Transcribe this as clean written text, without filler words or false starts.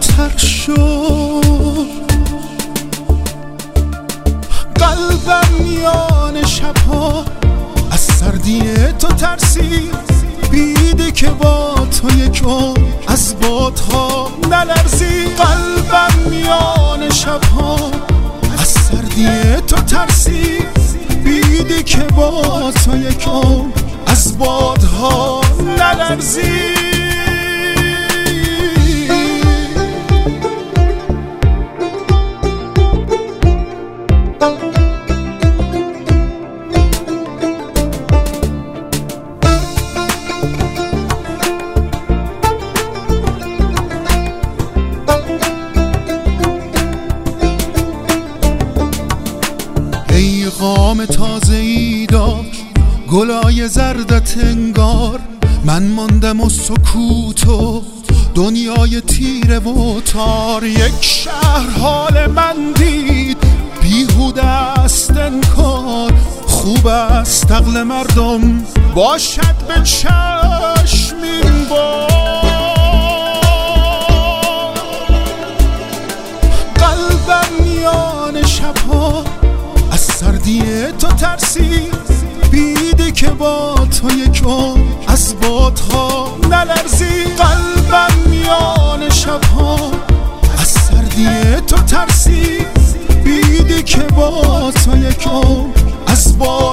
سر شد، قلبم میان شبها از سردی تو ترسید، بیده که با تو یک عمر از بادها نلرزید. قلبم میان شبها از سردی تو ترسید، بیده که با تو یک عمر از بادها نلرزید. قام تازه‌ای داشت گلای زردت انگار، من ماندم و سکوت و دنیای تیره و تار. یک شهر حال من دید بیهوده است انکار، خوب است عقل مردم باشد به چشم این بار. قلبم میان شبها از سردی تو ترسید، بیده که با تو یک عمر از بادها نلرزید. قلبم میان شبها از سردی تو ترسید، بیده که با تو یک عمر از بادها